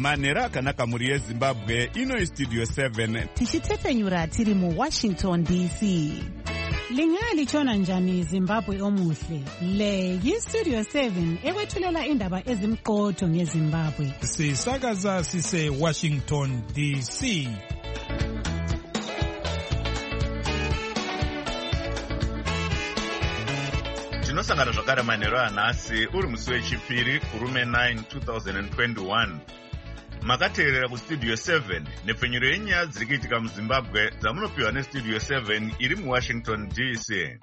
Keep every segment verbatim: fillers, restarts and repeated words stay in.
manhero akanaka mhuri yezimbabwe. Ino istudio seven tichitefenyura tiri muwashington D C. Lingalitshona njani Zimbabwe omuhle? Le yistudio seven ekwethulela indaba ezimqotho ngeZimbabwe. Sisakaza sise Washington D C. Tinosangana zvakare manhero anhasi uri musi wechipiri kurume nine two thousand twenty-one. Makateerera kustudio seven nepfenyuro yenyaya dziri kuitika muZimbabwe dzamunopiwa nestudio seven iri muWashington D C.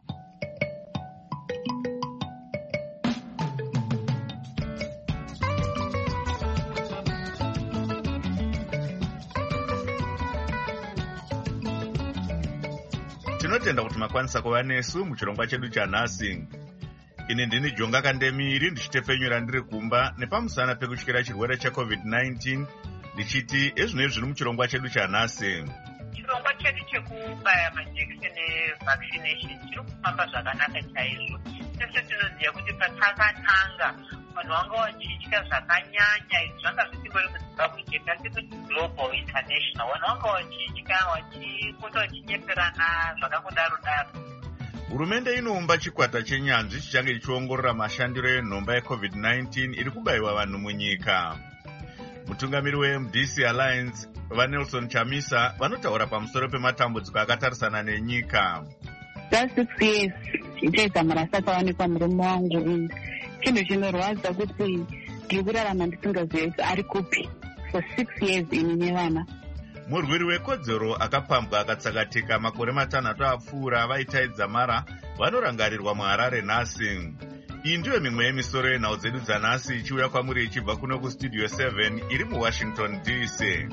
Tinotenda kuti makwanisa kuva nesu muchirongwa chedu chanhasi. Ini ndini Jonga Kandemiri ndichitefenyura ndiri kumba nepamusana pekutyira chirwere checovid nineteen ndichiti ezvinezvi zviri muchirongwa chedu chanhasi. Chirongwa chedu chekubaya majekiseni evaccination chiri kufamba zvakanaka chaizvo. Sese tinoziva kuti patakatanga vanhu vanga vachitya zvakanyanya. Izvi zvanga zvisingori muZimbabwe chete asi kuti global international. Vanhu vanga vachitya vachipota vachinyeperana zvakangodaro daro. Hurumende inoumba chikwata chenyanzvi chichange chichiongorora mashandiro enhomba yecovid nineteen iri kubayiwa vanhu munyika. Mutungamiri weM D C Alliance vaNelson Chamisa vanotaura pamusoro pematambudziko akatarisana nenyika. Just six years ichaita marasa akawanikwa murume wangu. Chinhu chinorwadza kuti ndiri kurarama ndisingazivi ari kupi for six years ini nevana. Murwiri wekodzero akapambwa akatsakatika makore matanhatu apfuura vaitaidza mara vanorangarirwa muHarare nhasi. Iyi ndiyo mimwe yemisoro yenhau dzedu dzanhasi ichiuya kwamuri ichibva kuno kustudio seven iri muWashington D C.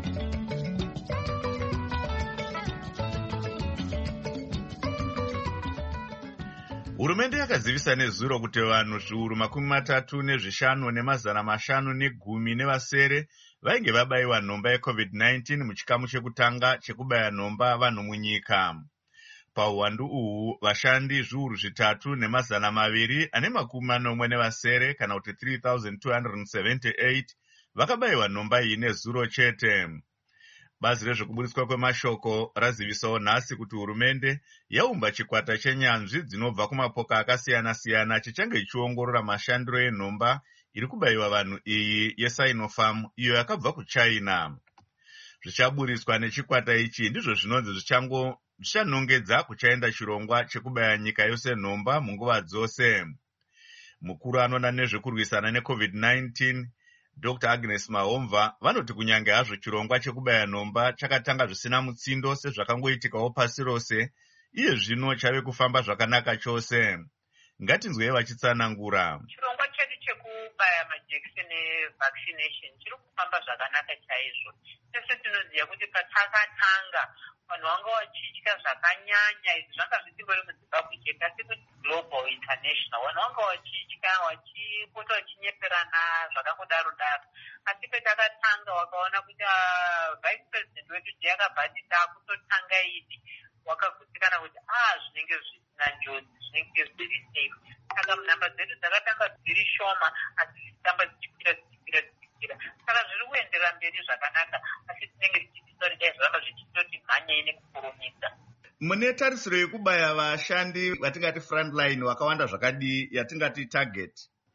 Hurumende yakazivisa nezuro kuti vanhu zviuru makumi matatu nezvishanu nemazana mashanu negumi nevasere vainge vabayiwa nhomba yecovid nineteen muchikamu chekutanga chekubaya nhomba vanhu munyika. Pauwandu uhu vashandi zviuru zvitatu nemazana maviri ane makumi manomwe nevasere kana kuti three thousand two hundred seventy-eight vakabayiwa nhomba iyi nezuro chete. Bazi rezvekuburiswa kwemashoko razivisawo nhasi kuti hurumende yaumba chikwata chenyanzvi dzinobva kumapoka akasiyana-siyana chichange chichiongorora mashandiro enhomba iri kubayiwa vanhu iyi yeSinopharm iyo yakabva kuChina. Zvichaburiswa nechikwata ichi ndizvo zvinonzi zvichango zvichanongedza kuchaenda chirongwa chekubaya nyika yose nhomba munguva dzose. Mukuru anoona nezvekurwisana necovid nineteen Doctor Agnes Mahomva vanoti kunyange hazvo chirongwa chekubaya nhomba chakatanga zvisina mutsindo sezvakangoitikawo pasi rose, iye zvino chave kufamba zvakanaka chose. Ngatinzwei vachitsanangura. Chirongwa chedu chekubaya majekiseni evaccination chiri kufamba zvakanaka chaizvo. Sese tinoziva kuti patakatanga vanhu vanga vachitya zvakanyanya. Izvi zvanga zvisingori muZimbabwe chete asi kuti global international. Vanhu vanga vachitya vachipota vachinyeperana zvakangodaro daro. Asi patakatanga wakaona kuti vice president wedu ndiye akabhati taakutotanga idi wakagutsikana kuti ah zvinenge zvisina njodzi, zvinenge zviri safe. Saka nhamba dzedu dzakatanga dziri shoma asi dzichitamba dzichikwira dzichikwira dzichikwira. Saka zviri kuendera mberi zvakanaka asi tinenge tichitiza kuti dai zvanga zvichitoti mhanyei nekukurumidza. Mune tarisiro yekubaya vashandi vatingati frontline wakawanda zvakadii yatingati target?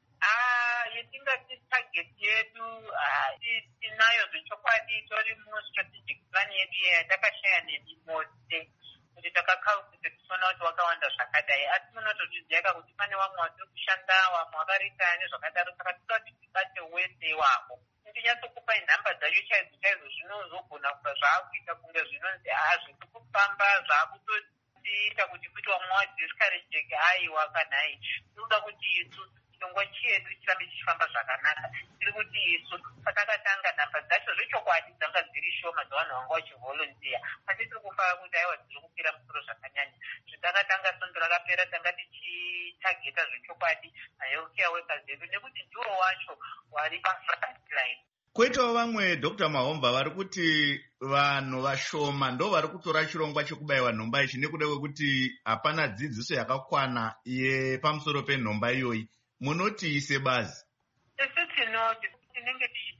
Ah, yatingati target yedu tinayo zvechokwadi tori mustrategic plan yedu yatakashaya nemimose kuti takakalkute tichiona kuti wakawanda zvakadai. Asi munotozviziva kuti pane vamwe vatiri kushanda vamwe vakaritaya nezvakadaro. Saka toda kuti tibate wese iwavo. Ndinyatsokupai nhamba dzacho chaidzo chaizvo zvinozogona kuva zvaakuita kunge zvinonzi haa zviri kufamba zvaakutoita kuti kuti vamwe vadiscourageke aiwa kanhai. Tinoda kuti isu chirongwa chedu chirambe chichifamba zvakanaka. Tiri kuti isu patakatanga nhamba dzacho zvechokwadi dzanga dziri shoma dzavanhu vanga vachivolontiya. Asi tiri kufara kuti aiwa dziri kupira musoro zvakanyanya. Zvitakatanga sondo rakapera tanga tichitageta zvechokwadi mahealthcare workers edu nekuti ndiwo wacho wari pafrontline. Kwoitawo vamwe Doctor Mahomva vari kuti vanhu vashoma ndo vari kutora chirongwa chekubayiwa nhomba ichi nekuda kwekuti hapana dzidziso yakakwana yepamusoro penhomba iyoyi. Munoti sebazi? Isu tinoti tinenge tichitenda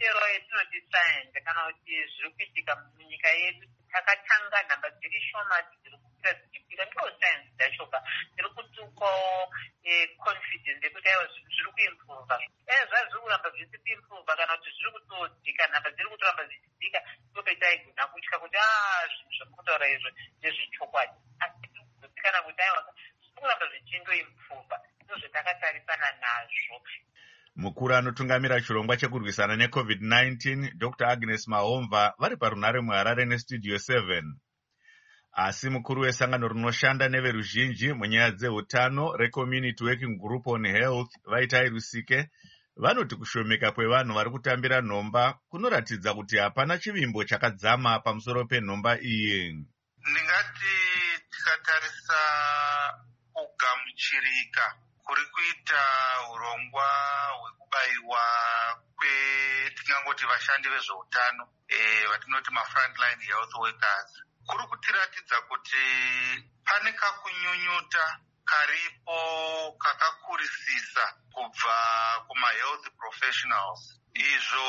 mitero yetinoti sayenzi kana kuti zviri kuitika munyika yedu takatanga nhamba dziri shoma dziri kukwira dzichikwira ndo sayenzi dzachoka dziri kutukawo confidence yekuti aiwa zviri kuimprova dai zvazviri kuramba zvisi kuimprova kana kuti zviri kutodzika nhamba dziri kutoramba zvichidzika ndopetaigona kutya kuti a zvinhu zvamukutaura izvo ndezvechokwadi asi kana kuti aiwa zviri kuramba zvichindoimprova ndozvatakatarisa nazvo. Mukuru anotungamira chirongwa chekurwisana necovid nineteen Doctor Agnes Mahomva vari parunare muHarare nestudio seven. Asi mukuru wesangano rinoshanda neveruzhinji munyaya dzeutano reCommunity Working Group on Health Vaitai Rusike vanoti kushomeka kwevanhu vari kutambira nhomba kunoratidza kuti hapana chivimbo chakadzama pamusoro penhomba iyi. Ndingati tikatarisa kugamuchirika kuri kuita urongwa hwekubayiwa kwetingangoti vashandi vezveutano vatinoti mafrontline health workers kuri kutiratidza kuti pane kakunyunyuta karipo kakakurisisa kubva kuma-health professionals. Izvo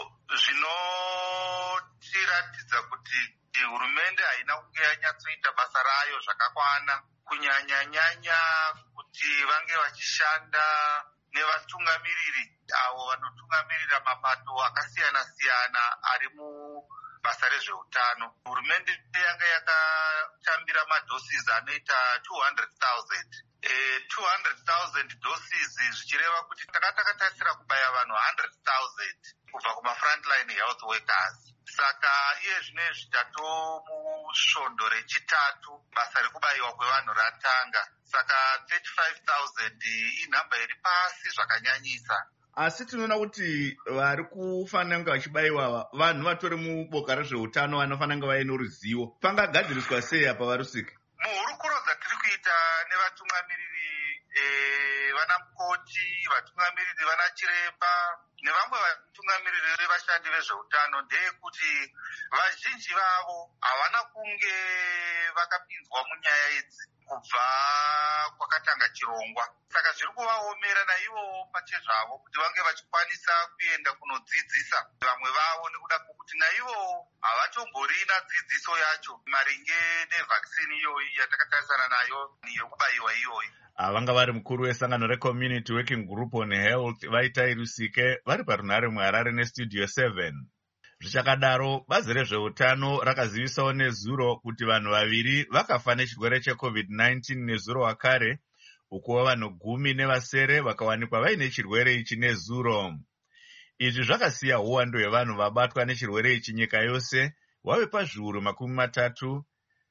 zvinotiratidza kuti hurumende haina kunge yanyatsoita basa rayo zvakakwana kunyanya-nyanya kuti vange vachishanda nevatungamiriri avo vanotungamirira mapato akasiyana-siyana ari mubasa rezveutano. Hurumende yanga yakatambira madoses anoita two hundred thousand. E, two hundred thousand doses zvichireva kuti takatakatasira kubaya vanhu one hundred thousand kubva kuma-frontline health workers. Saka iye zvinezvi tatomusvondo rechitatu basa rekubayiwa kwevanhu ratanga. Saka thirty-five thousand inhamba iri pasi zvakanyanyisa. Asi tinoona kuti vari kufanira kunge vachibayiwa vanhu vatori muboka rezveutano vanofanira kunge vaine ruzivo. Pangagadziriswa sei apa Varusike? Muhurukuro dzatiri kuita nevatungamiriri e, vana mukoti, vatungamiriri vana chiremba nevamwe vatungamiriri vevashandi vezveutano ndeyekuti vazhinji vavo havana kunge vakapinzwa munyaya idzi kubva kwakatanga chirongwa. Saka zviri kuvaomera naivo pachezvavo kuti vange vachikwanisa kuenda kunodzidzisa vamwe vavo nekuda kwokuti naivo havatomborina dzidziso yacho maringe nevhakisini iyoyi yatakatarisana nayo yokubayiwa iyoyi. Vanga vari mukuru wesangano reCommunity Working Group on Health Vaitai Rusike vari parunare muHarare nestudio seven. Zvichakadaro, bazi rezveutano rakazivisawo nezuro kuti vanhu vaviri vakafa nechirwere checovid nineteen nezuro wakare, uko vanhu gumi nevasere vakawanikwa vaine chirwere ichi nezuro. Izvi zvakasiya uwando hwevanhu vabatwa nechirwere ichi nyika yose wave pazviuru makumi matatu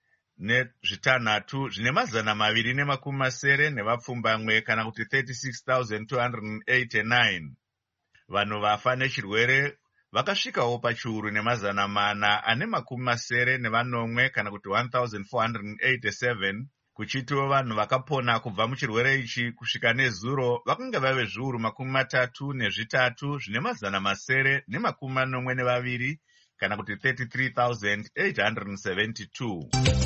nezvitanhatu zvine mazana maviri nemakumi masere nevapfumbamwe kana kuti thirty-six thousand two hundred eighty-nine. Vanhu vafa nechirwere vakasvikawo pachiuru nemazana mana ane makumi masere nevanomwe kana kuti one thousand four hundred eighty-seven, kuchitiwo vanhu vakapona kubva muchirwere ichi kusvika nezuro vakanga vave zviuru makumi matatu nezvitatu zvine mazana masere nemakumi manomwe nevaviri kana kuti thirty-three thousand eight hundred seventy-two.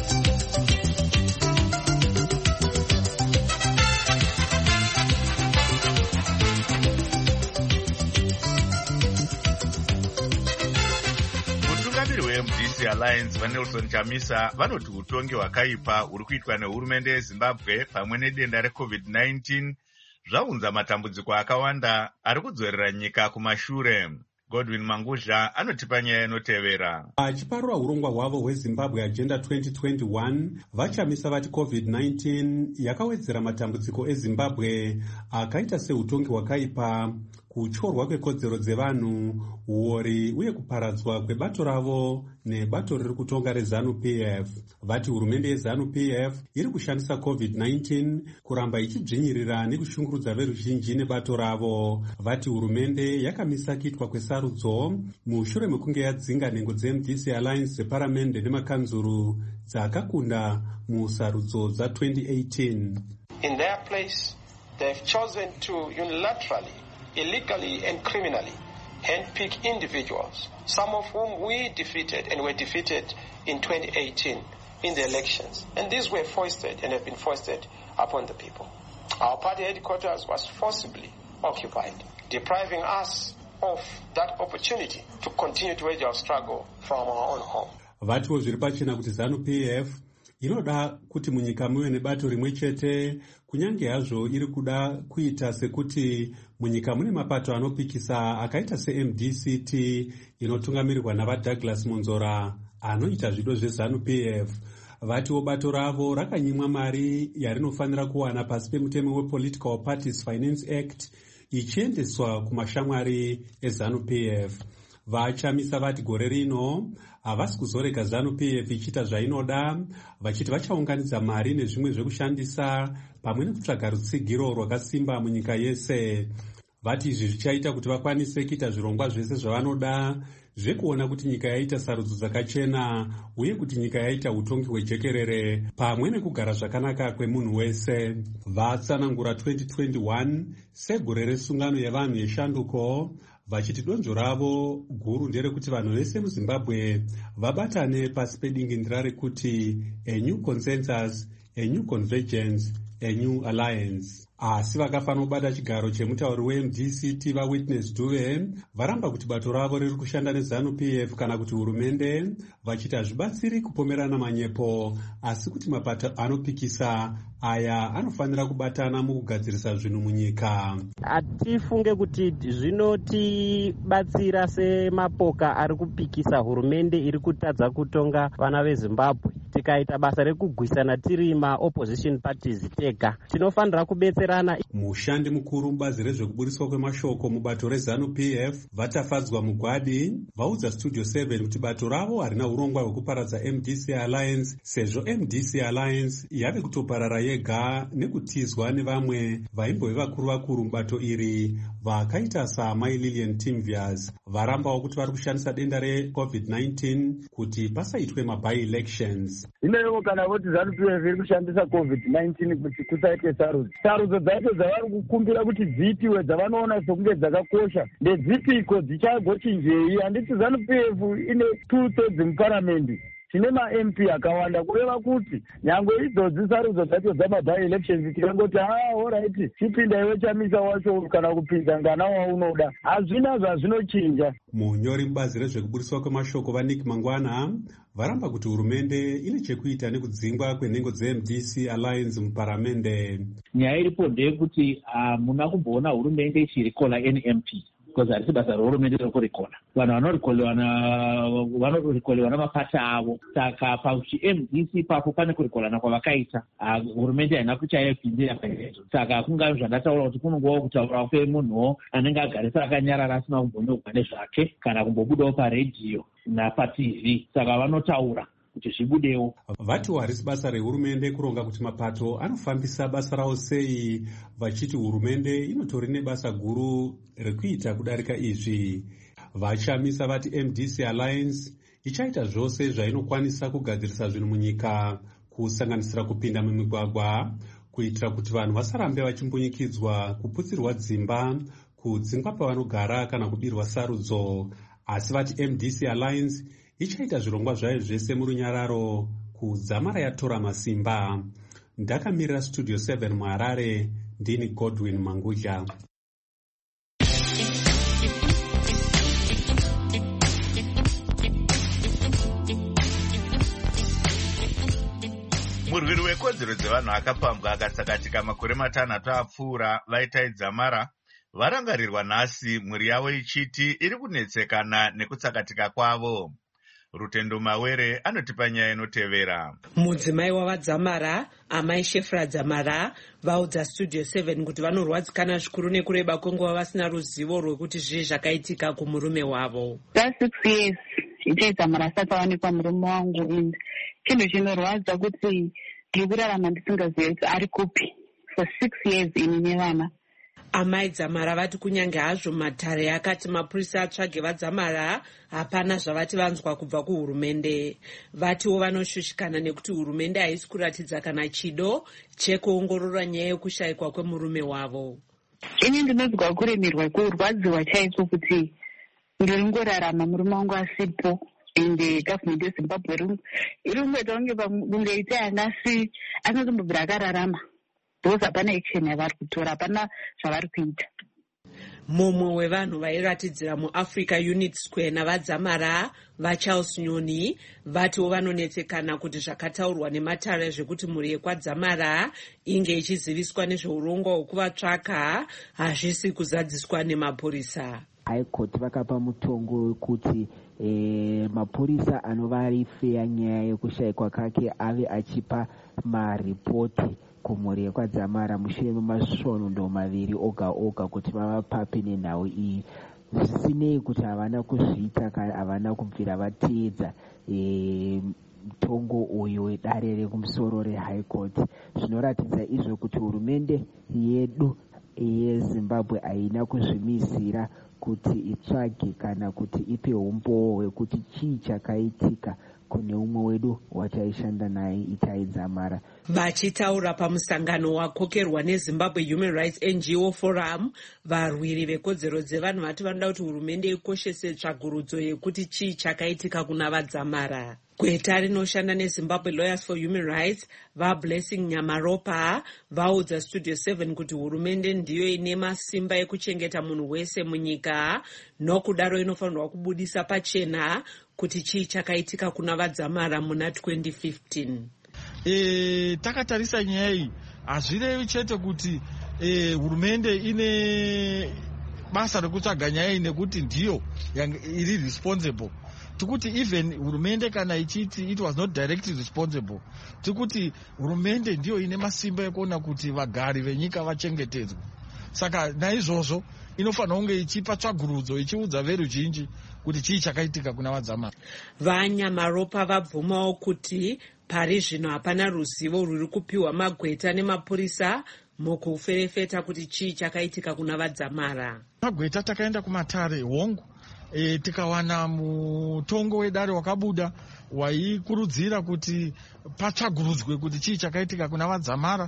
M D C Alliance vaNelson Chamisa vanoti utongi hwakaipa huri kuitwa nehurumende yeZimbabwe pamwe nedenda recovid nineteen zvaunza matambudziko akawanda ari kudzorera nyika kumashure. Godwin Manguzha anotipa nyaya inotevera. Achiparura urongwa hwavo hweZimbabwe Agenda twenty twenty-one, vaChamisa vati covid nineteen yakawedzera matambudziko eZimbabwe akaita seutongi hwakaipa, kutyorwa kwekodzero dzevanhu, uori uye kuparadzwa kwebato ravo nebato riri kutonga reZANU-P F. Vati hurumende yeZANU-P F iri kushandisa covid nineteen kuramba ichidzvinyirira nekushungurudza veruzhinji nebato ravo. Vati hurumende yakamisa kuitwa kwesarudzo mushure mekunge yadzinga nhengo dzeM D C Alliance dzeparamende nemakanzuru dzakakunda musarudzo dza twenty eighteen. In their place, they've chosen to unilaterally, illegally and criminally handpick individuals, some of whom we defeated and were defeated in twenty eighteen in the elections. And these were foisted and have been foisted upon the people. Our party headquarters was forcibly occupied, depriving us off that opportunity to continue to wage our struggle from our own home. Vatiwo zviri pachena kuti ZANU-P F inoda kuti munyika muve nebato rimwe chete, kunyange hazvo iri kuda kuita sekuti munyika mune mapato anopikisa akaita se-M D C T inotungamirirwa navaDouglas Monzora anoita zvido zveZANU-P F. Vatiwo bato ravo rakanyimwa mari yarinofanira kuwana pasi pemutemo wePolitical Parties Finance Act ichiendeswa kumashamwari eZANU-P F. Vachamisa vati gore rino havasi kuzorega ZANU-P F ichiita zvainoda, vachiti vachaunganidza mari nezvimwe zvekushandisa pamwe nekutsvaga rutsigiro rwakasimba munyika yese. Vati izvi zvichaita kuti vakwanise kuita zvirongwa zvese zvavanoda zvekuona kuti nyika yaita sarudzo dzakachena uye kuti nyika yaita utongi hwejekerere pamwe nekugara zvakanaka kwemunhu wese. Vatsanangura twenty twenty-one segore resungano yevanhu yeshanduko, vachiti donzvo ravo guru nderekuti vanhu vese muZimbabwe vabatane pasi pedingindira rekuti a new consensus, a new convergence, a new alliance. Asi vakafanira kubata chigaro chemutauri we-M D C T vaWitness Dube varamba kuti bato ravo riri kushanda neZANU-P F kana kuti hurumende, vachiti hazvibatsiri kupomerana manyepo asi kuti mapato anopikisa aya anofanira kubatana mukugadzirisa zvinhu munyika. Hatifunge kuti zvinotibatsira semapoka ari kupikisa hurumende iri kutadza kutonga vana veZimbabwe. Tikaita basa rekugwisana tiri ma-opposition parties tega, tinofanira kubetserana. Mushandi mukuru mubazi rezvekuburiswa kwemashoko mubato reZANU-P F Vatafadzwa Mugwadi vaudza Studio seven kuti bato ravo harina urongwa hwekuparadza M D C Alliance, sezvo M D C Alliance yave kutoparara yega nekutizwa nevamwe vaimbove vakuru vakuru mubato iri vakaita saMai Lillian Timvias. Varambawo kuti vari kushandisa denda reCovid nineteen kuti pasaitwe maby-elections. Inewo kana voti ZANU-P F iri kushandisa COVID nineteen kuti kusaitwe sarudzo. Sarudzo dzacho dzavari kukumbira kuti dziitiwe dzavanoona sokunge dzakakosha ndedzipiko dzichagochinjei. Handiti ZANU-P F ine two thirds muparamendi, tine ma-M P akawanda kureva kuti nyangwe idzodzi sarudzo dzacho dzamaby-elections tikangoti ah alright chipinda iwe chamisa wacho kana kupinza ngana waunoda, hazvina zvazvinochinja. Munyori mubazi rezvekuburiswa kwemashoko vaNick Mangwana varamba kuti hurumende ine chekuita nekudzingwa kwenhengo dze-M D C Alliance muparamende. Nyaya iripo ndeyekuti hamuna kumboona hurumende ichirikola N M P because harisi basa rehurumende rekurikola. Vanhu vanorikolewa namapata avo. Saka pachi-M D C papo pane kurikolana kwavakaita, hurumende haina kuchayapindira paizvo. Saka kungavi zvandataura kuti kunongovawo kutaura kwemunhuwo anenge agarisa akanyarara asina kumbonyogwa nezvake kana kumbobudawo paredhiyo napatv. Saka vanotaura kuti zvibudewo. Vatiwo harisi basa rehurumende kuronga kuti mapato anofambisa basa rawo sei, vachiti hurumende inotori nebasa guru rekuita kudarika izvi. Vachamisa vati M D C Alliance ichaita zvose zvainokwanisa kugadzirisa zvinhu munyika, kusanganisira kupinda mumigwagwa kuitira kuti vanhu vasarambe vachimbunyikidzwa, kuputsirwa dzimba, kudzingwa pavanogara kana kubirwa sarudzo. Asi vati M D C Alliance ichaita zvirongwa zvayo zvese murunyararo kudzamara yatora masimba. Ndakamirira Studio seven muHarare, ndini Godwin Manguja. Murwiri wekodzero dzevanhu akapambwa akatsakatika makore matanhatu apfuura vaitaidza mara varangarirwa nhasi mhuri yavo ichiti iri kunetsekana nekutsakatika kwavo. Rutendo Mawere anotipa nyaya inotevera. Mudzimai wavadzamara amai Shefra Dzamara vaudza Studio seven kuti vanorwadzikana zvikuru nekureba kwenguva vasina ruzivo rwekuti zvii zvakaitika kumurume wavo. six years ichaita mara asati awanikwa murume wangu inde. Chinhu chinorwadza kuti ndiri kurarama ndisingazivi kuti ari kupi for six years ini nevana. Amai Dzamara vati kunyange hazvo matare akati mapurisa atsvage vadzamara hapana zvavati vanzwa kubva kuhurumende. Vatiwo vanoshushikana nekuti hurumende haisi kuratidza kana chido chekuongorora nyaya yokushayikwa kwemurume wavo. Ini ndinonzwa kuremerwa kurwadziwa chaiko kuti ndiri ngorarama murume wangu asipo ende government yeZimbabwe iri kungoita kunge kungeita angasi anotombobvira akararama. Those hapana action yavari kutora, hapana zvavari kuita. mumwe wevanhu vairatidzira muafrica unit square navadzamara vacharles nyoni vatiwo vanonetsekana kuti zvakataurwa nematare zvekuti mhuri yekwadzamara inge ichiziviswa nezveurongwa hwekuvatsvaka hazvisi kuzadziswa nemapurisa. high court vakapa mutongo wekuti e, mapurisa anova rifeya nyaya yekushayikwa kwake ave achipa maripoti kumhuri yekwadzamara mushure memasvondo maviri oga oga kuti vavapape nenhau iyi, zvisinei kuti havana kuzviita kana havana kubvira vateedza e, mutongo uyu wedare rekumusoro rehigh court. Zvinoratidza izvo kuti hurumende yedu yezimbabwe haina kuzvimisira kuti itsvage kana kuti ipe umbowo hwekuti chii chakaitika kune umwe wedu wataishanda naye Itai Dzamara. Vachitaura pamusangano wakokerwa neZimbabwe Human Rights N G O Forum, varwiri vekodzero dzevanhu vati vanoda kuti hurumende ikoshese tsvagurudzo yekuti chii chakaitika kuna vadzamara. Gweta rinoshanda neZimbabwe Lawyers for Human Rights vaBlessing Nyamaropa vaudza Studio seven kuti hurumende ndiyo ine masimba ekuchengeta munhu wese munyika, nokudaro inofanirwa kubudisa pachena kuti chii chakaitika kuna vadzamara muna twenty fifteen. E, takatarisa nyaya iyi hazvirevi chete kuti e, hurumende ine basa rekutsvaga nyaya iyi nekuti ndiyo iri responsible. Tikuti even hurumende kana ichiti it was not directly responsible, tikuti hurumende ndiyo ine masimba ekuona kuti vagari venyika vachengetedzwa. Saka naizvozvo inofanira kunge ichipa tsvagurudzo ichiudza veruzhinji kuti chii chakaitika kuna vadzamara. Vanyamaropa vabvumawo kuti pari zvino hapana ruzivo rwuri kupiwa magweta nemapurisa mukuferefeta kuti chii chakaitika kuna vadzamara. Magweta takaenda kumatare hongu e, tikawana mutongo wedare wakabuda waikurudzira kuti patsvagurudzwe kuti chii chakaitika kuna vadzamara.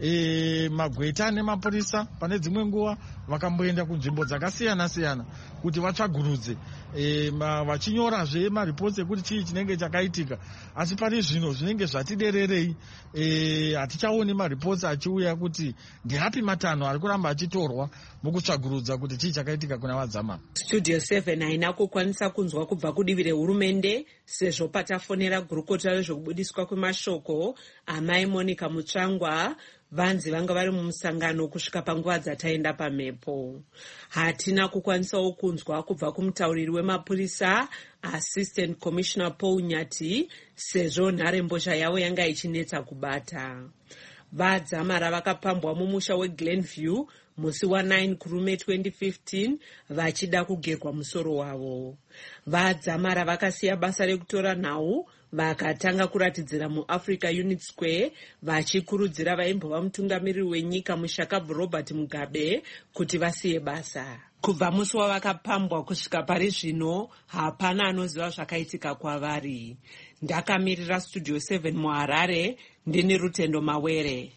E, magweta nemapurisa pane dzimwe nguva vakamboenda kunzvimbo dzakasiyana siyana kuti vatsvagurudze e, vachinyorazve maripoti ekuti chii chinenge chakaitika, asi pari zvino zvinenge zvatidererei. E, hatichaoni maripoti achiuya kuti ndiapi matanho ari kuramba achitorwa mukutsvagurudza kuti chii chakaitika kuna vadzamara. Studio seven haina kukwanisa kunzwa kubva kudivi rehurumende sezvo patafonera gurukota rezvokubudiswa kwemashoko amai Monica Mutsvangwa vanzi vanga vari mumusangano kusvika panguva dzataenda pamhepo. Hatina kukwanisawo kunzwa kubva kumutauriri wemapurisa Assistant Commissioner Paul Nyati sezvo nharembozha yavo yanga ichinetsa kubata. Vadzamara vakapambwa mumusha weGlenview musi wa9 kurume twenty fifteen vachida kugerwa musoro wavo. Vadzamara vakasiya basa rekutora nhau vakatanga kuratidzira muAfrica Unit Square vachikurudzira vaimbova mutungamiriri wenyika mushakabvu Robert Mugabe kuti vasiye basa. Kubva musi wavakapambwa kusvika pari zvino hapana anoziva zvakaitika kwavari. Ndakamirira Studio seven muHarare, ndini Rutendo Mawere.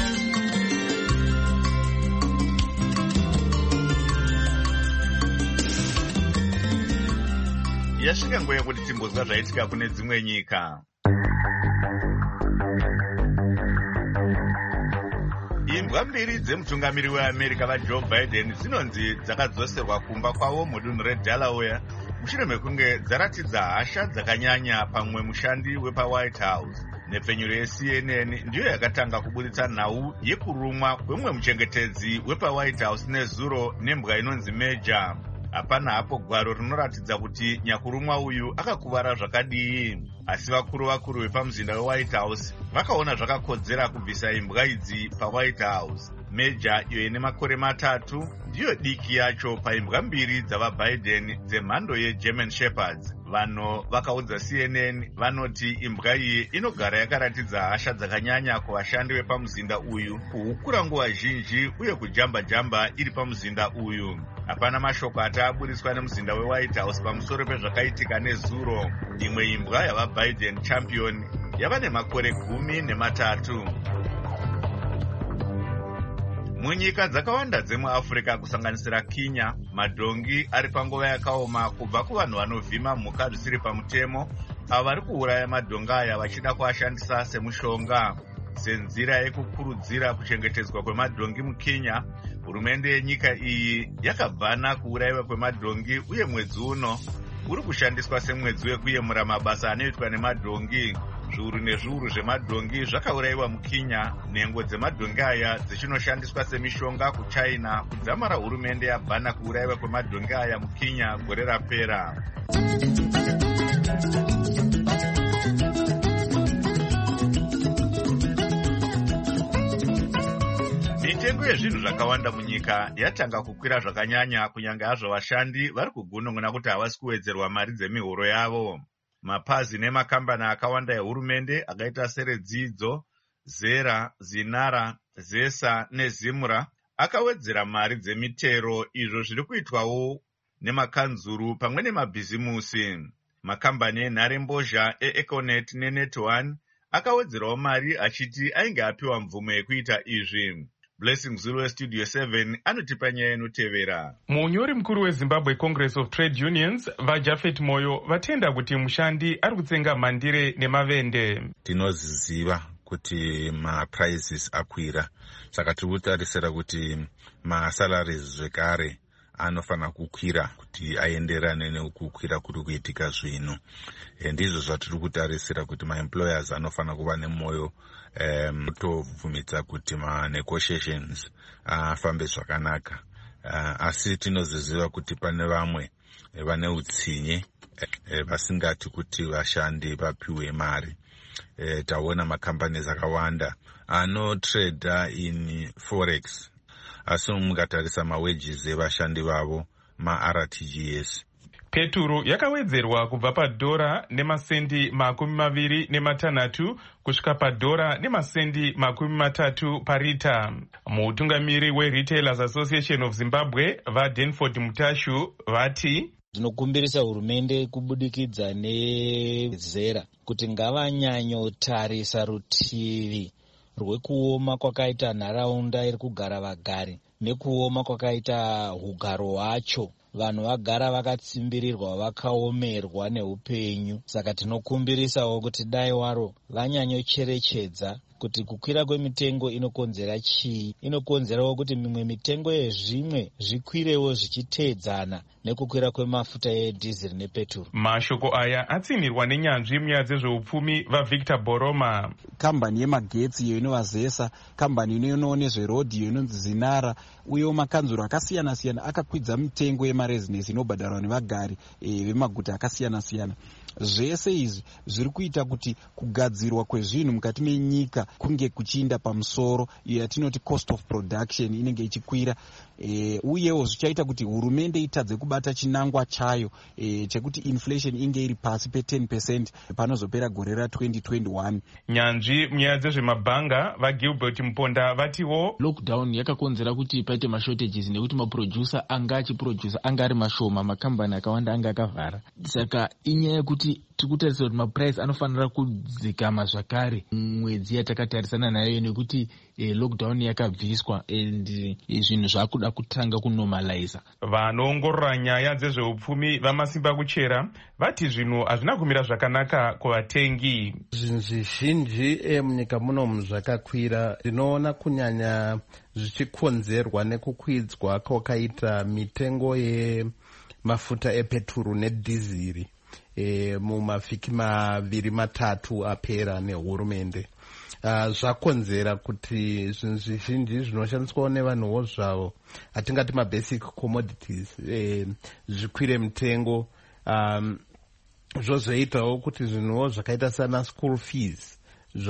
Yasvika nguva yekuti timbozwa zvaitika kune dzimwe nyika. Imbwa mbiri dzemutungamiri weAmerica vaJoe Biden dzinonzi dzakadzoserwa kumba kwavo mudunhu reDelaware mushure mekunge dzaratidza hasha dzakanyanya pamwe mushandi wepaWhite House. Nepfenyuro yeC N N ndiyo yakatanga kubuditsa nhau yekurumwa kwemumwe muchengetedzi wepaWhite House nezuro nembwa inonzi Major. Hapana hapo gwaro rinoratidza kuti nyakurumwa uyu akakuvara zvakadii, asi vakuru vakuru vepamuzinda weWhite House vakaona zvakakodzera kubvisa imbwa idzi paWhite House. Major iyo ine makore matatu ndiyo diki yacho paimbwa mbiri dzavaBiden dzemhando yeGerman Shepherds. Vanhu vakaudza C N N vanoti imbwa iyi inogara yakaratidza hasha dzakanyanya kuvashandi vepamuzinda uyu, kuhukura nguva zhinji uye kujamba jamba iri pamuzinda uyu. Hapana mashoko ataabudiswa nemuzinda weWhite House pamusoro pezvakaitika nezuro. Imwe imbwa yavaBiden Champion yava nemakore gumi nematatu. Munyika dzakawanda dzemuAfrica kusanganisira Kenya, madhongi ari panguva yakaoma kubva kuvanhu vanovhima mhuka zvisiri pamutemo avo vari kuuraya madhongi aya vachida kuashandisa semushonga. senzira yekukurudzira kuchengetedzwa kwemadhongi mukenya, hurumende yenyika iyi yakabvana kuurayiwa kwemadhongi, uye mwedzi uno uri kushandiswa semwedzi wekuyemura mabasa anoitwa nemadhongi. Zviuru nezviuru zvemadhongi zvakaurayiwa mukenya, nhengo dzemadhongi aya dzichinoshandiswa semishonga kuchina kudzamara hurumende yabvana kuurayiwa kwemadhongi aya mukenya gore rapera. Mitengo yezvinhu zvakawanda munyika yatanga kukwira zvakanyanya, kunyange hazvo vashandi vari kugunun'una kuti havasi kuwedzerwa mari dzemihoro yavo. Mapazi nemakambani akawanda ehurumende akaita seredzidzo, zera, zinara, zesa nezimura akawedzera mari dzemitero, izvo zviri kuitwawo nemakanzuru pamwe nemabhizimusi. Makambani enharembozha eEconet neNet one akawedzerawo mari achiti ainge apiwa mvumo yekuita izvi. Blessing Zulu weStudio seven anotipa nyaya inotevera. Munyori mukuru weZimbabwe Congress of Trade Unions vaJafet Moyo vatenda kuti mushandi ari kutsenga mandire nemavende. Tinoziziva kuti maprizes akwira, saka tiri kutarisira kuti masalaries zvekare anofana kukwira kuti aenderane nekukwira kuri kuitika zvino. Ndizvo zvatiri kutarisira kuti maemployers anofana kuva nemwoyo um, tovhumidza kuti manegotiations afambe uh, zvakanaka. Uh, asi tinoziziva kuti pane vamwe vane utsinye vasingati uh, kuti vashandi vapiwe mari. Uh, taona macompanies akawanda anotrader in forex, asi mukatarisa mawages evashandi vavo ma-R T G S. Peturu yakawedzerwa kubva padhora nemasendi makumi maviri nematanhatu kusvika padhora nemasendi makumi matatu parita. Mutungamiri weRetailers Association of Zimbabwe vaDenford Mutashu vati tinokumbirisa hurumende kubudikidza nezera kuti ngavanyanyotarisa rutivi rwekuoma kwakaita nharaunda iri kugara vagari nekuoma kwakaita ugaro hwacho. Vanhu vagara vakatsimbirirwa, vakaomerwa neupenyu. Saka tinokumbirisawo kuti dai waro vanyanyocherechedza kuti kukwira kwemitengo inokonzera chii. Inokonzerawo kuti mimwe mitengo yezvimwe zvikwirewo zvichiteedzana nekukwira kwemafuta edhiziri nepeturu. Mashoko aya atsinirwa nenyanzvi munyaya dzezveupfumi vaVictor Boroma. Kambani yemagetsi iyo inovazesa, kambani inoona nezverodhi iyo inonzi Zinara, uyewo makanzuro akasiyana siyana akakwidza mitengo yemarezinesi inobhadharwa nevagari e, vemaguta akasiyana siyana. Zvese izvi zviri kuita kuti kugadzirwa kwezvinhu mukati menyika kunge kuchiinda pamusoro, iyo yatinoti cost of production inenge ichikwira. E, uyewo zvichaita kuti hurumende itadze kubata chinangwa chayo e, chekuti inflation inge iri pasi pe ten percent panozopera gore ra twenty twenty-one. Nyanzvi munyaya dzezvemabhanga vaGilbert Mponda vatiwo lockdown yakakonzera kuti paite mashortages nekuti maproducer anga achiproducer anga ari mashoma, makambani akawanda anga akavhara. Saka inyaya yekuti tikutarisira kuti maprice anofanira kudzikama zvakare mwedzi yatakatarisana nayo nekuti eh, lockdown yakabviswa and eh, zvinhu zvakuda kutanga kunormaliza. Vanoongorora nyaya dzezveupfumi vamasimba kuchera vati zvinhu hazvina kumira zvakanaka kuvatengi. Zvinhu zvizhinji eh, munyika munomu zvakakwira. Tinoona kunyanya zvichikonzerwa nekukwidzwa kwakaita mitengo yemafuta epeturu nedhiziri E, mumavhiki maviri matatu apera nehurumende. Uh, zvakonzera kuti zvinhu zvizhinji zvinoshandiswawo nevanhuwo zvavo hatingati mabasic commodities e, zvikwire mitengo. Um, zvozoitawo kuti zvinhuwo zvakaita sana school fees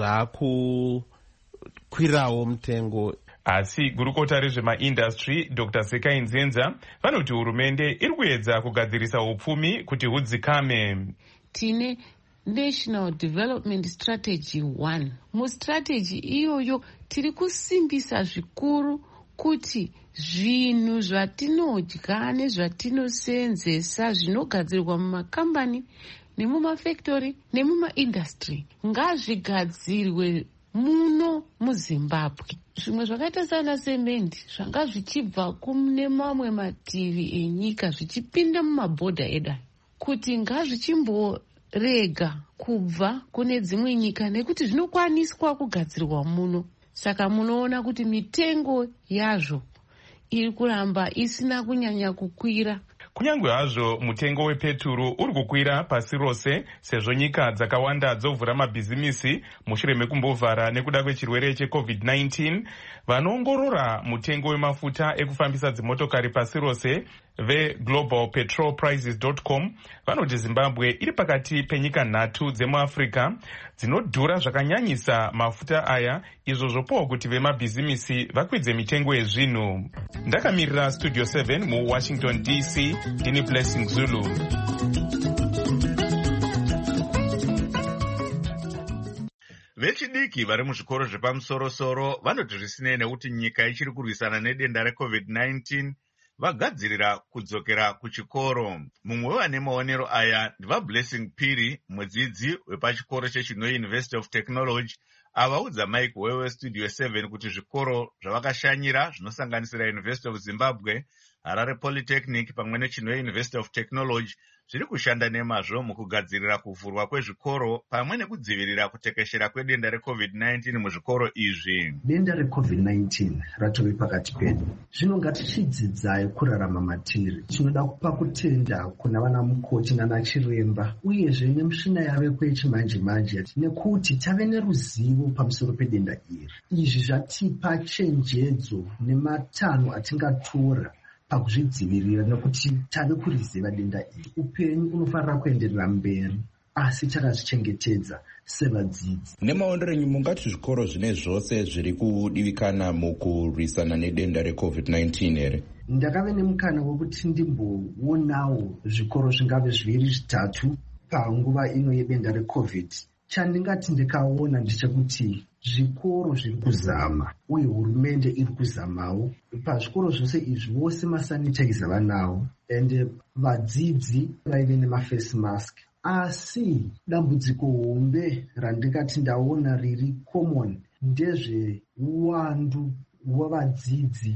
zvakukwirawo mitengo. Asi gurukota rezvemaindastry Doctor Sekai Nzenza vanoti hurumende iri kuedza kugadzirisa upfumi kuti hudzikame. Tine National Development Strategy one. Mustrategy iyoyo tiri kusimbisa zvikuru kuti zvinhu zvatinodya nezvatinosenzesa zvinogadzirwa mumakambani nemumafactory nemumaindastry ngazvigadzirwe muno muZimbabwe. Zvimwe zvakaita sana semende zvanga zvichibva kune mamwe mativi enyika zvichipinda mumabhodha edu kuti ngazvichimbo rega kubva kune dzimwe nyika nekuti zvinokwaniswa kugadzirwa muno. Saka munoona kuti mitengo yazvo iri kuramba isina kunyanya kukwira. Kunyange hazvo mutengo wepeturu uri kukwira pasi rose sezvo nyika dzakawanda dzovhura mabhizimisi mushure mekumbovhara nekuda kwechirwere checovid nineteen, vanoongorora mutengo wemafuta ekufambisa dzimotokari pasi rose veglobal petrol prices dot com vanoti Zimbabwe iri pakati penyika nhatu dzemuAfrica dzinodhura zvakanyanyisa mafuta aya, izvo zvopawo kuti vemabhizimisi vakwidze mitengo yezvinhu. Ndakamirira Studio seven muWashington D C, ndini Blessing Zulu. Vechidiki vari muzvikoro zvepamusoro-soro vanoti zvisinei nekuti nyika ichiri kurwisana nedenda recovid nineteen vagadzirira kudzokera kuchikoro. Mumwe wevane maonero aya ndivaBlessing Phiri, mudzidzi wepachikoro cheChinwe University of Technology, avaudza Mike wewe Studio seven kuti zvikoro zvavakashanyira zvinosanganisira University of Zimbabwe, Harare Polytechnic pamwe neChinwe University of Technology zviri kushanda nemazvo mukugadzirira kuvhurwa kwezvikoro pamwe nekudzivirira kutekeshera kwedenda recovid nineteen muzvikoro izvi. Denda recovid nineteen ratove pakati pedu. Zvino ngatichidzidzai kurarama matiri. Tinoda kupa kutenda kuna vana mukoti nana chiremba uyezve nemushina yaveko yechimanje manje nekuti tave neruzivo pamusoro pedenda iri. Izvi zvatipa chenjedzo nematanho atingatora pakuzvidzivirira nekuti tave kuriziva denda iri. Upenyu unofanira kuenderera mberi asi takazvichengetedza sevadzidzi. Nemaondero enyu mungati zvikoro zvine zvose zviri kudivikana mukurwisana nedenda recovid nineteen here? Ndakave nemukana wekuti ndimboonawo zvikoro zvingave zviviri zvitatu panguva ino yedenda recovid. Chandingati ndikaona ndechekuti zvikoro zviri kuzama uye hurumende iri kuzamawo. Pazvikoro zvose izvi vose masanitizer vanawo ende vadzidzi vaive nemafase mask. Asi dambudziko hombe randingati ndaona riri common ndezve uwandu hwevadzidzi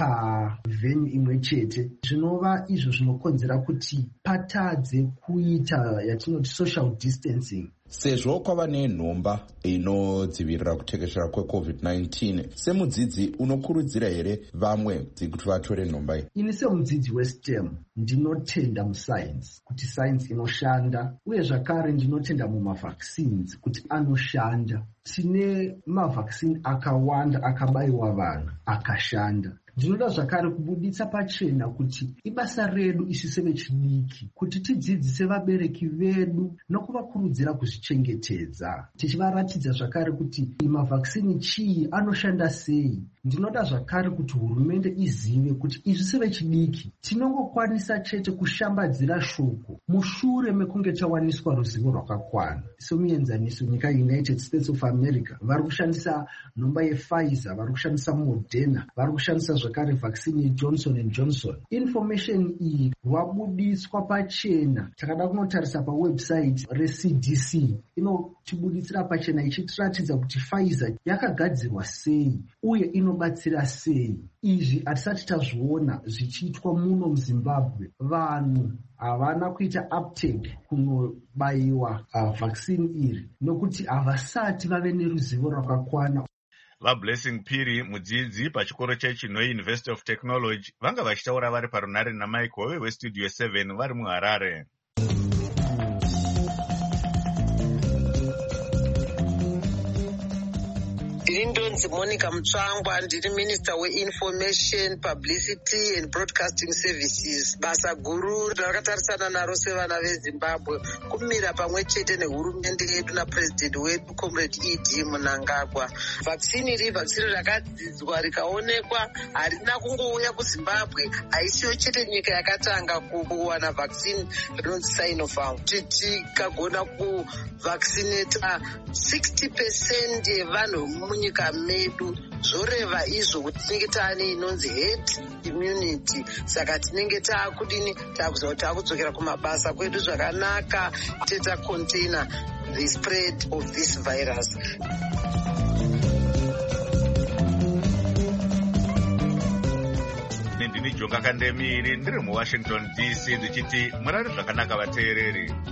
pavhenyu imwe chete, zvinova izvo zvinokonzera kuti patadze kuita yatinoti social distancing. Sezvo kwava nenhomba inodzivirira kutekeshera kwecovid nineteen, semudzidzi unokurudzira here vamwe kuti vatore nhomba iyi? Ini semudzidzi weSTEM ndinotenda musainzi kuti sainzi inoshanda, uye zvakare ndinotenda mumavaccines kuti anoshanda. Tine mavaccine akawanda akabayiwa vanhu akashanda. Ndinoda zvakare kubuditsa pachena kuti ibasa redu isi sevechidiki kuti tidzidzise vabereki vedu nokuvakurudzira kuzvichengetedza, tichivaratidza zvakare kuti mavhaksini chii, anoshanda sei. Ndinoda zvakare kuti hurumende izive kuti izvi sevechidiki tinongokwanisa chete kushambadzira shoko mushure mekunge tawaniswa ruzivo rwakakwana. Somuenzaniso, nyika United States of America vari kushandisa nhomba yePfizer, vari kushandisa Moderna, vari kushandisa zvakare vaccine yeJohnson and Johnson. Information iyi rwabuditswa pachena. Takada kunotarisa pawebsite reC D C inotibuditsira pachena ichitiratidza kuti Pfizer yakagadzirwa sei uye inobatsira sei. Izvi hatisati tazviona zvichiitwa muno muZimbabwe. Vanhu havana kuita uptake kunobayiwa uh, vaccine iri nokuti havasati vave neruzivo rwakakwana. VaBlessing Phiri, mudzidzi pachikoro cheChinwe University of Technology, vanga vachitaura vari parunare naMike Wewe weStudio seven vari muHarare. Ndiri ndonzi Monica Mutsvangwa, ndiri Minister weInformation, Publicity and Broadcasting Services. Basa guru rakatarisana naro sevana veZimbabwe kumira pamwe chete nehurumende yedu napresident wedu Comrade E D Mnangagwa. Vaccine iri vaccine rakadzidzwa rikaonekwa harina kungouya kuZimbabwe, haisiyo chete nyika yakatanga kuwana vaccine rinonzi Sinopharm. Tikagona kuvaccinata sixty percent yevanhu munyika medu, zvoreva izvo kuti tinenge taane inonzi herd immunity. Saka tinenge taakudini, taakuziva kuti taakudzokera kumabasa kwedu zvakanaka, teta container the spread of this virus. Ndini Jonga Kandemiri ndiri muWashington D C ndichiti murari zvakanaka vateereri.